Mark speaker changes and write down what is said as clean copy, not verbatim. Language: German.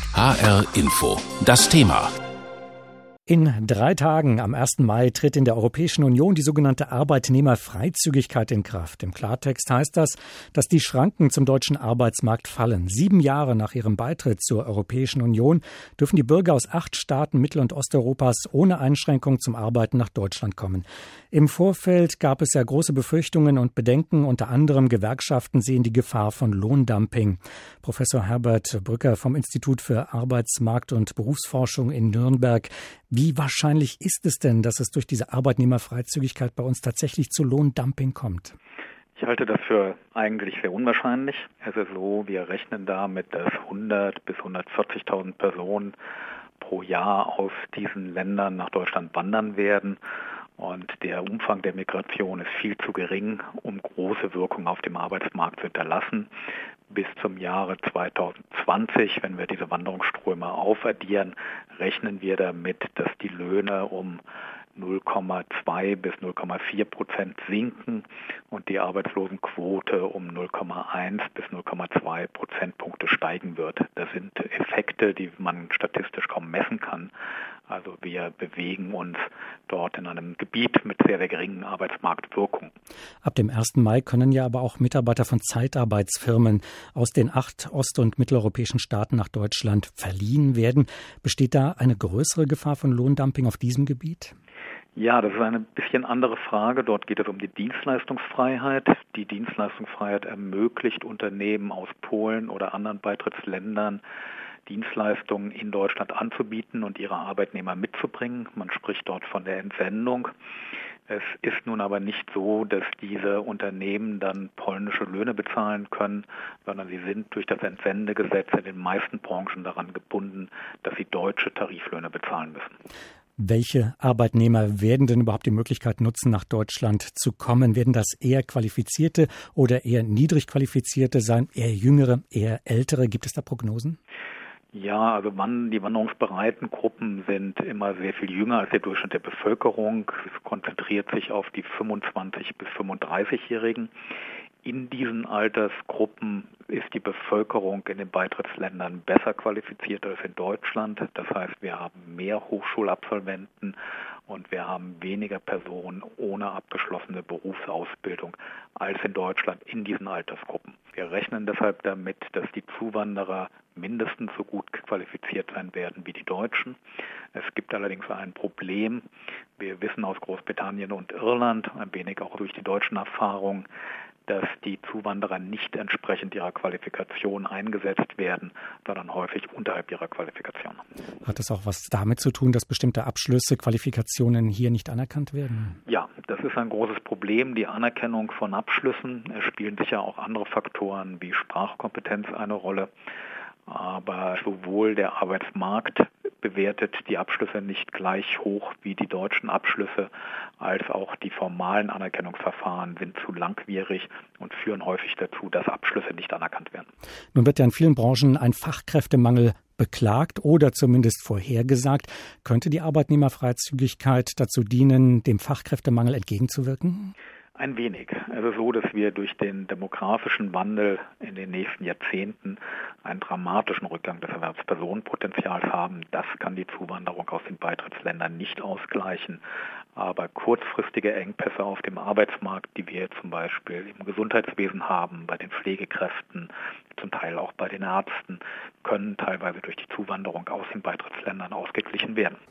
Speaker 1: HR Info. Das Thema.
Speaker 2: In 3 Tagen am 1. Mai tritt in der Europäischen Union die sogenannte Arbeitnehmerfreizügigkeit in Kraft. Im Klartext heißt das, dass die Schranken zum deutschen Arbeitsmarkt fallen. 7 Jahre nach ihrem Beitritt zur Europäischen Union dürfen die Bürger aus 8 Staaten Mittel- und Osteuropas ohne Einschränkung zum Arbeiten nach Deutschland kommen. Im Vorfeld gab es ja große Befürchtungen und Bedenken. Unter anderem Gewerkschaften sehen die Gefahr von Lohndumping. Professor Herbert Brücker vom Institut für Arbeitsmarkt- und Berufsforschung in Nürnberg. Wie wahrscheinlich ist es denn, dass es durch diese Arbeitnehmerfreizügigkeit bei uns tatsächlich zu Lohndumping kommt?
Speaker 3: Ich halte das für eigentlich sehr unwahrscheinlich. Es ist so, wir rechnen damit, dass 100.000 bis 140.000 Personen pro Jahr aus diesen Ländern nach Deutschland wandern werden. Und der Umfang der Migration ist viel zu gering, um große Wirkung auf dem Arbeitsmarkt zu hinterlassen. Bis zum Jahre 2020, wenn wir diese Wanderungsströme aufaddieren, rechnen wir damit, dass die Löhne um 0,2 bis 0,4% sinken und die Arbeitslosenquote um 0,1 bis 0,2 Prozentpunkte steigen wird. Das sind Effekte, die man statistisch kaum messen kann. Also wir bewegen uns dort in einem Gebiet mit sehr, sehr geringen Arbeitsmarktwirkungen.
Speaker 2: Ab dem 1. Mai können ja aber auch Mitarbeiter von Zeitarbeitsfirmen aus den 8 ost- und mitteleuropäischen Staaten nach Deutschland verliehen werden. Besteht da eine größere Gefahr von Lohndumping auf diesem Gebiet?
Speaker 3: Ja, das ist eine bisschen andere Frage. Dort geht es um die Dienstleistungsfreiheit. Die Dienstleistungsfreiheit ermöglicht Unternehmen aus Polen oder anderen Beitrittsländern, Dienstleistungen in Deutschland anzubieten und ihre Arbeitnehmer mitzubringen. Man spricht dort von der Entsendung. Es ist nun aber nicht so, dass diese Unternehmen dann polnische Löhne bezahlen können, sondern sie sind durch das Entsendegesetz in den meisten Branchen daran gebunden, dass sie deutsche Tariflöhne bezahlen müssen.
Speaker 2: Welche Arbeitnehmer werden denn überhaupt die Möglichkeit nutzen, nach Deutschland zu kommen? Werden das eher qualifizierte oder eher niedrig qualifizierte sein, eher jüngere, eher ältere? Gibt es da Prognosen?
Speaker 3: Ja, also die wanderungsbereiten Gruppen sind immer sehr viel jünger als der Durchschnitt der Bevölkerung. Es konzentriert sich auf die 25- bis 35-Jährigen. In diesen Altersgruppen ist die Bevölkerung in den Beitrittsländern besser qualifiziert als in Deutschland. Das heißt, wir haben mehr Hochschulabsolventen und wir haben weniger Personen ohne abgeschlossene Berufsausbildung als in Deutschland in diesen Altersgruppen. Wir rechnen deshalb damit, dass die Zuwanderer mindestens so gut qualifiziert sein werden wie die Deutschen. Es gibt allerdings ein Problem. Wir wissen aus Großbritannien und Irland, ein wenig auch durch die deutschen Erfahrungen, dass die Zuwanderer nicht entsprechend ihrer Qualifikation eingesetzt werden, sondern häufig unterhalb ihrer Qualifikation.
Speaker 2: Hat das auch was damit zu tun, dass bestimmte Abschlüsse, Qualifikationen hier nicht anerkannt werden?
Speaker 3: Ja, das ist ein großes Problem, die Anerkennung von Abschlüssen. Es spielen sicher auch andere Faktoren wie Sprachkompetenz eine Rolle. Aber sowohl der Arbeitsmarkt bewertet die Abschlüsse nicht gleich hoch wie die deutschen Abschlüsse, als auch die formalen Anerkennungsverfahren sind zu langwierig und führen häufig dazu, dass Abschlüsse nicht anerkannt werden.
Speaker 2: Nun wird ja in vielen Branchen ein Fachkräftemangel beklagt oder zumindest vorhergesagt. Könnte die Arbeitnehmerfreizügigkeit dazu dienen, dem Fachkräftemangel entgegenzuwirken?
Speaker 3: Ein wenig. Es ist so, dass wir durch den demografischen Wandel in den nächsten Jahrzehnten einen dramatischen Rückgang des Erwerbspersonenpotenzials haben. Das kann die Zuwanderung aus den Beitrittsländern nicht ausgleichen. Aber kurzfristige Engpässe auf dem Arbeitsmarkt, die wir zum Beispiel im Gesundheitswesen haben, bei den Pflegekräften, zum Teil auch bei den Ärzten, können teilweise durch die Zuwanderung aus den Beitrittsländern ausgeglichen werden.